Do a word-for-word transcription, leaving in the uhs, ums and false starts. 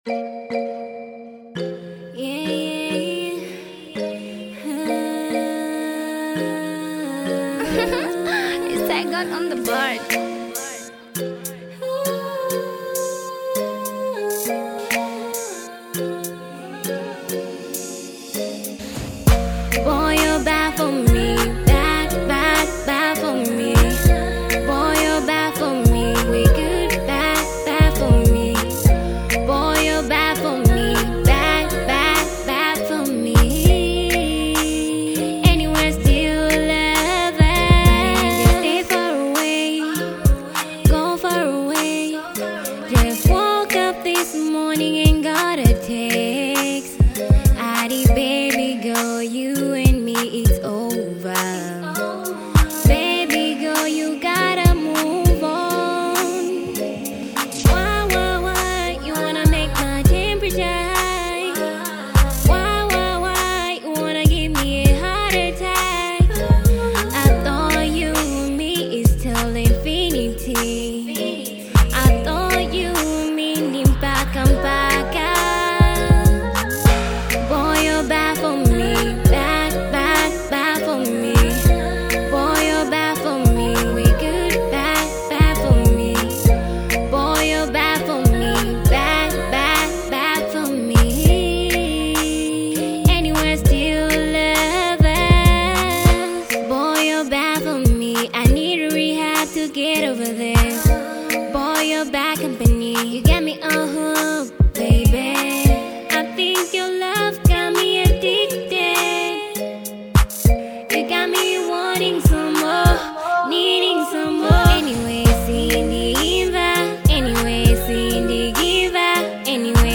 It's I got on the board. Boy, you're bad for me, bad, bad, bad for me. Boy, you're bad for me, we good, bad, bad for me. Boy, you're bad for me, bad, bad, bad for me. Anywhere still love us. Stay far away, go far away. Just woke up this morning and got a text. Addy, baby girl, you and me, it's over. Baby girl, you gotta move on. Why, why, why, you wanna make my temperature high? Why, why, why, you wanna give me a heart attack? I thought you and me is till infinity. I thought you and me nimpa kampaka. Boy, you're bad for me, bad, bad, bad for me. Boy, you're bad for me, we good, bad, bad for me. Boy, you're bad for me, bad, bad, bad for me. Anywhere still love us. Boy, you're bad for me, I need a rehab to get over this. Boy, you're bad company, you got me on hook, baby. I think your love got me addicted. You got me wanting some more, needing some more. Anyway, Cindy Giva. Anyway, Cindy Giva. Anyway,